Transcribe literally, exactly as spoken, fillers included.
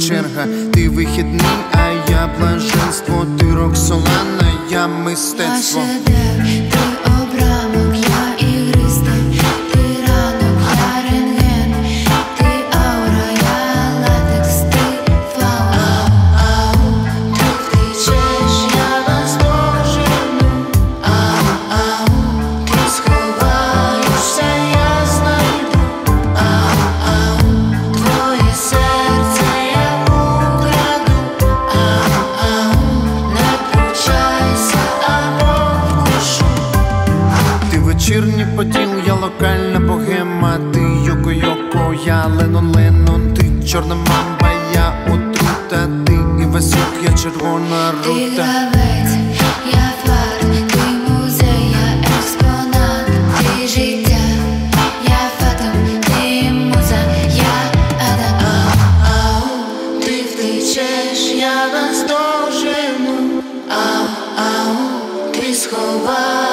черга. Ти вихідний, а я блаженство. Ти Роксолана, я мистецтво. Я шедевр, ти обрамок, я ігриста. Ти ранок, я рентген. Ти аура, я латекс, ти флаура. Ау, ти втечеш, я вас дожену. Ау, ау, ти сховаєшся, я знайду. Ау, ау, твоє серце я украду. Ау, ау, не пручайся, або вкушу. Ти вечірній поділ, я локальна богема. Ти Йоко-Йоко, я Ленон-Ленон. Ти чорна мамба, я отрута. Ти Івасюк, я червона Ти рута. гравець, я фарт, ти музей, я експонат. Ти життя, я фатум, ти муза, я Адам. Ау, ау, ти втечеш, я вас дожену. Ау, ау, ти сховаєшся.